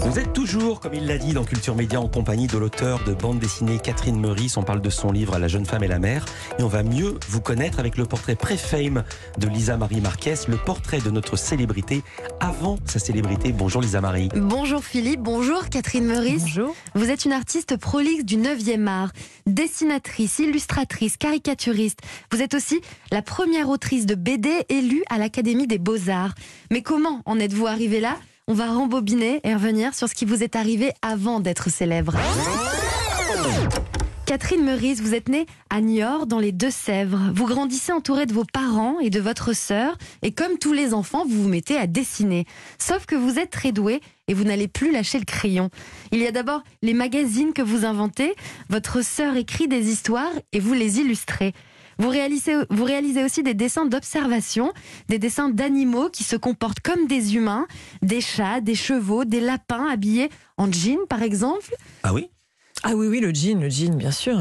Vous êtes toujours, comme il l'a dit, dans Culture Média en compagnie de l'auteur de bande dessinée Catherine Meurice. On parle de son livre La jeune femme et la mère. Et on va mieux vous connaître avec le portrait pré-fame de Lisa Marie Marquez, le portrait de notre célébrité avant sa célébrité. Bonjour Lisa Marie. Bonjour Philippe, bonjour Catherine Meurice. Bonjour. Vous êtes une artiste prolixe du 9e art, dessinatrice, illustratrice, caricaturiste. Vous êtes aussi la première autrice de BD élue à l'Académie des Beaux-Arts. Mais comment en êtes-vous arrivée là ? On va rembobiner et revenir sur ce qui vous est arrivé avant d'être célèbre. Catherine Meurice, vous êtes née à Niort, dans les Deux-Sèvres. Vous grandissez entourée de vos parents et de votre sœur. Et comme tous les enfants, vous vous mettez à dessiner. Sauf que vous êtes très douée et vous n'allez plus lâcher le crayon. Il y a d'abord les magazines que vous inventez. Votre sœur écrit des histoires et vous les illustrez. Vous réalisez aussi des dessins d'observation, des dessins d'animaux qui se comportent comme des humains, des chats, des chevaux, des lapins habillés en jean par exemple. Ah oui ? Ah oui, le jean, bien sûr.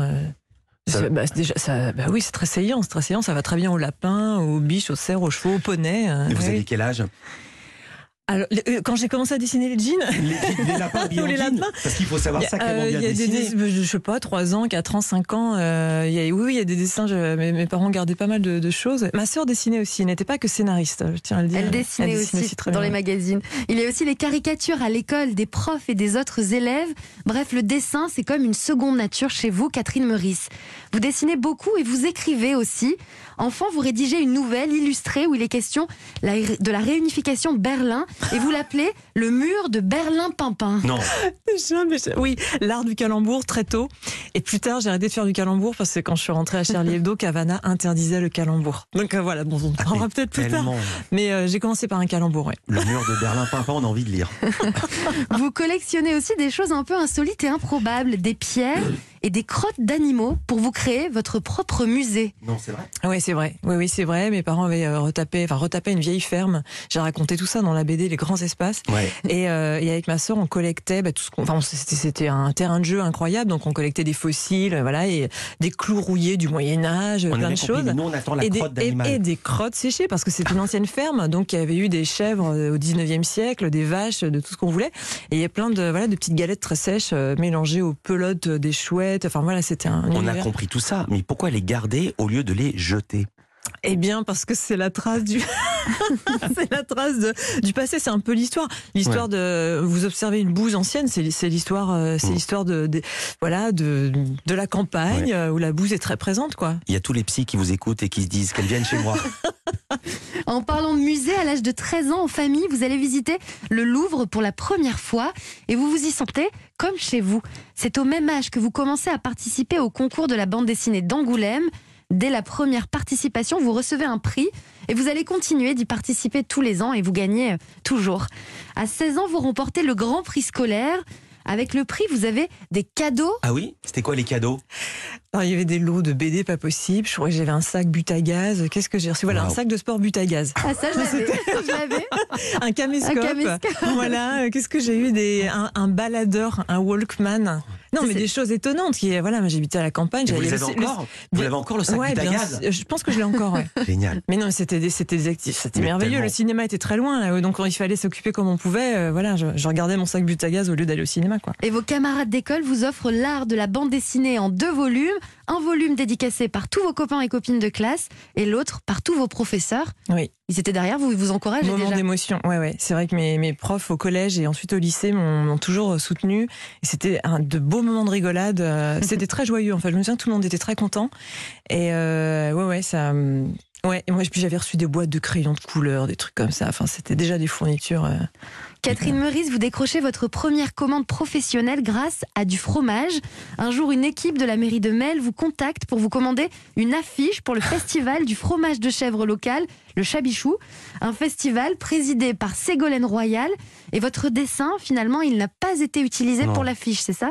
Oui, c'est très saillant, ça va très bien aux lapins, aux biches, aux cerfs, aux chevaux, aux poneys. Et vous oui. avez quel âge ? Alors, quand j'ai commencé à dessiner les jeans, Les lapins habillés en les jean, lapins. parce qu'il faut savoir sacrément bien il y a dessiner. je sais pas, 3 ans, 4 ans, 5 ans. Il y a des dessins. Mes parents gardaient pas mal de choses. Ma sœur dessinait aussi. Elle n'était pas que scénariste, je tiens à le dire. Elle dessinait aussi très dans bien. les magazines. Il y a aussi les caricatures à l'école des profs et des autres élèves. Bref, le dessin, c'est comme une seconde nature chez vous, Catherine Meurice. Vous dessinez beaucoup et vous écrivez aussi. Enfant, vous rédigez une nouvelle illustrée où il est question de la réunification de Berlin et vous l'appelez le mur de Berlin-Pimpin. Non. Oui, l'art du calembour très tôt. Et plus tard, j'ai arrêté de faire du calembour parce que quand je suis rentrée à Charlie Hebdo, Cavana interdisait le calembour. Donc voilà, bon, on en parlera peut-être plus tard. Mais j'ai commencé par un calembour, ouais. Le mur de Berlin-Pimpin, on a envie de lire. Vous collectionnez aussi des choses un peu insolites et improbables, des pierres et des crottes d'animaux pour vous créer votre propre musée. Non, c'est vrai ? Oui, c'est vrai. Oui, c'est vrai. Mes parents avaient retapé une vieille ferme. J'ai raconté tout ça dans la BD Les Grands Espaces. Ouais. Et avec ma sœur, on collectait tout ce qu'on. Enfin, c'était un terrain de jeu incroyable. Donc, on collectait des fossiles, voilà, et des clous rouillés du Moyen Âge, plein de choses. Mais nous, on attend la crotte d'animal. Et des crottes séchées, parce que c'était une ancienne ferme. Donc, il y avait eu des chèvres au 19e siècle, des vaches, de tout ce qu'on voulait. Et il y a plein de petites galettes très sèches mélangées aux pelotes des chouettes. Enfin voilà, c'était un On univers. a compris tout ça, mais pourquoi les garder au lieu de les jeter ? Eh bien, parce que c'est la trace du, c'est la trace du passé. C'est un peu l'histoire. L'histoire de, vous observez une bouse ancienne, c'est l'histoire, l'histoire de la campagne où la bouse est très présente, quoi. Il y a tous les psys qui vous écoutent et qui se disent qu'elles viennent chez moi. En parlant de musée, à l'âge de 13 ans, en famille, vous allez visiter le Louvre pour la première fois et vous vous y sentez comme chez vous. C'est au même âge que vous commencez à participer au concours de la bande dessinée d'Angoulême. Dès la première participation, vous recevez un prix et vous allez continuer d'y participer tous les ans et vous gagnez toujours. À 16 ans, vous remportez le Grand Prix scolaire. Avec le prix, vous avez des cadeaux. Ah oui ? C'était quoi les cadeaux ? Alors, il y avait des lots de BD pas possible. Je crois que j'avais un sac but à gaz. Qu'est-ce que j'ai reçu ? Voilà, un sac de sport but à gaz. Ah ça, je l'avais. Un caméscope. Voilà. Qu'est-ce que j'ai eu ? Un baladeur, un Walkman. Non, mais des choses étonnantes. Voilà, moi j'habitais à la campagne. Vous les avez encore ? Vous l'avez encore le sac but à gaz ? Je pense que je l'ai encore, ouais. Génial. Mais non, c'était des actifs. C'était merveilleux. Tellement. Le cinéma était très loin, là, donc il fallait s'occuper comme on pouvait. Voilà, je regardais mon sac but à gaz au lieu d'aller au cinéma, quoi. Et vos camarades d'école vous offrent l'art de la bande dessinée en 2 volumes. Un volume dédicacé par tous vos copains et copines de classe et l'autre par tous vos professeurs. Oui. Ils étaient derrière vous, ils vous encouragent Moment déjà. d'émotion. Ouais. C'est vrai que mes profs au collège et ensuite au lycée m'ont toujours soutenu. Et c'était de beaux moments de rigolade. C'était très joyeux. En fait, je me souviens que tout le monde était très content. Et ça. Ouais, et moi j'avais reçu des boîtes de crayons de couleur, des trucs comme ça. Enfin, c'était déjà des fournitures. Catherine Meurice, vous décrochez votre première commande professionnelle grâce à du fromage. Un jour, une équipe de la mairie de Melle vous contacte pour vous commander une affiche pour le festival du fromage de chèvre local, le Chabichou. Un festival présidé par Ségolène Royal. Et votre dessin, finalement, il n'a pas été utilisé pour l'affiche, c'est ça ?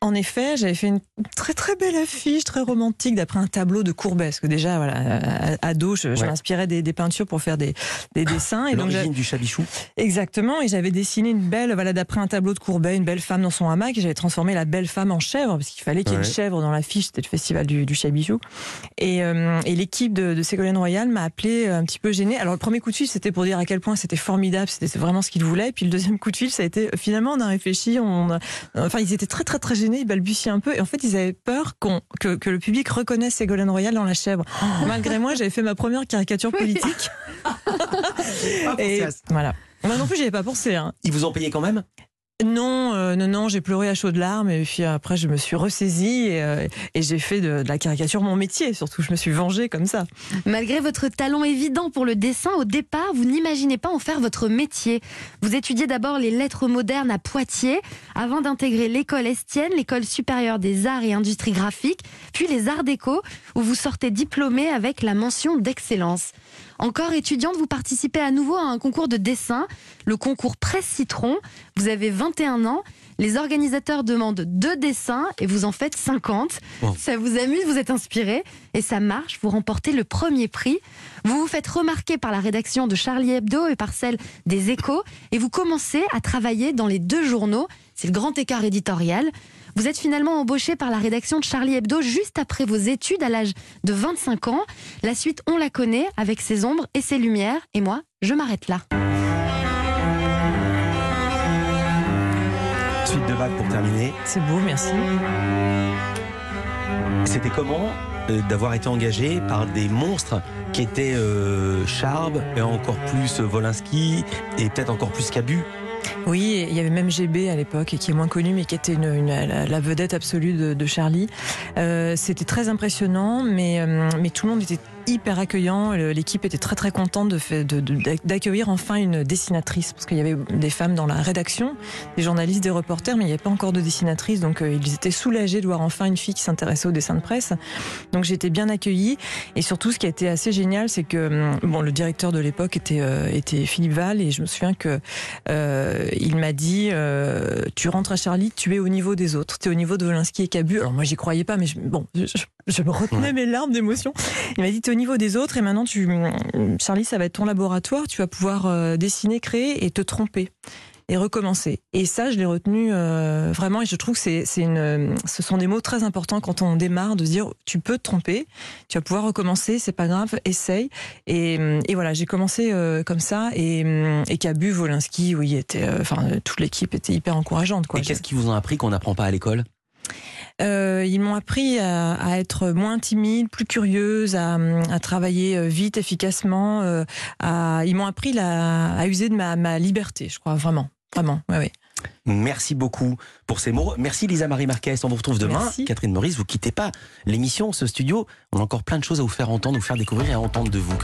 En effet, j'avais fait une très très belle affiche, très romantique, d'après un tableau de Courbet. Parce que déjà, voilà, ado, je m'inspirais des peintures pour faire des dessins. Et l'origine du Chabichou. Exactement, et j'avais dessiné une belle, voilà, d'après un tableau de Courbet, une belle femme dans son hamac, et j'avais transformé la belle femme en chèvre, parce qu'il fallait qu'il y ait une chèvre dans l'affiche, c'était le festival du Chabichou. Et l'équipe de Ségolène Royal m'a appelé un petit peu gênée. Alors le premier coup de fil, c'était pour dire à quel point c'était formidable, c'était vraiment ce qu'ils voulaient. Et puis le deuxième coup de fil, ça a été, finalement, on a réfléchi, enfin ils étaient très très très gênés, ils balbutiaient un peu, et en fait ils avaient peur que le public reconnaisse Ségolène Royal dans la chèvre. Malgré moi, j'avais fait ma première caricature politique. Et voilà. Moi non plus, j'y avais pas pensé. Hein. Ils vous ont payé quand même ? Non, j'ai pleuré à chaudes larmes, et puis après je me suis ressaisie et j'ai fait de la caricature mon métier, surtout je me suis vengée comme ça. Malgré votre talent évident pour le dessin, au départ, vous n'imaginez pas en faire votre métier. Vous étudiez d'abord les lettres modernes à Poitiers, avant d'intégrer l'école Estienne, l'école supérieure des arts et industries graphiques, puis les arts déco, où vous sortez diplômé avec la mention d'excellence. Encore étudiante, vous participez à nouveau à un concours de dessin, le concours Presse Citron. Vous avez 21 ans, les organisateurs demandent 2 dessins et vous en faites 50. Bon. Ça vous amuse, vous êtes inspiré et ça marche, vous remportez le premier prix. Vous vous faites remarquer par la rédaction de Charlie Hebdo et par celle des Échos et vous commencez à travailler dans les 2 journaux. C'est le grand écart éditorial. Vous êtes finalement embauché par la rédaction de Charlie Hebdo juste après vos études à l'âge de 25 ans. La suite, on la connaît avec ses ombres et ses lumières. Et moi, je m'arrête là. Suite de vagues pour terminer. C'est beau, merci. C'était comment d'avoir été engagé par des monstres qui étaient Charb et encore plus Wolinski et peut-être encore plus Cabu? Oui, il y avait même GB à l'époque, qui est moins connu, mais qui était la vedette absolue de Charlie. C'était très impressionnant, mais tout le monde était hyper accueillant. L'équipe était très très contente d'accueillir enfin une dessinatrice, parce qu'il y avait des femmes dans la rédaction, des journalistes, des reporters, mais il n'y avait pas encore de dessinatrice, donc ils étaient soulagés de voir enfin une fille qui s'intéressait au dessin de presse. Donc j'ai été bien accueillie, et surtout ce qui a été assez génial, c'est que le directeur de l'époque était Philippe Val, et je me souviens que il m'a dit tu rentres à Charlie, tu es au niveau des autres, tu es au niveau de Wolinski et Cabu. Alors moi j'y croyais pas, mais je me retenais mes larmes d'émotion. Il m'a dit t'es au niveau des autres, et maintenant Charlie, ça va être ton laboratoire, tu vas pouvoir dessiner, créer et te tromper et recommencer. Et ça, je l'ai retenu vraiment, et je trouve que ce sont des mots très importants quand on démarre, de se dire tu peux te tromper, tu vas pouvoir recommencer, c'est pas grave, essaye. Et voilà, j'ai commencé comme ça, et Cabu, Wolinski, oui, toute l'équipe était hyper encourageante, quoi. Et qu'est-ce qu'ils vous ont appris qu'on n'apprend pas à l'école ? Ils m'ont appris à être moins timide, plus curieuse, à travailler vite, efficacement. Ils m'ont appris à user de ma liberté, je crois, vraiment. Ouais. Merci beaucoup pour ces mots. Merci Lisa Marie Marquez. On vous retrouve demain. Merci. Catherine Meurice, vous quittez pas l'émission, ce studio. On a encore plein de choses à vous faire entendre, vous faire découvrir et à entendre de vous.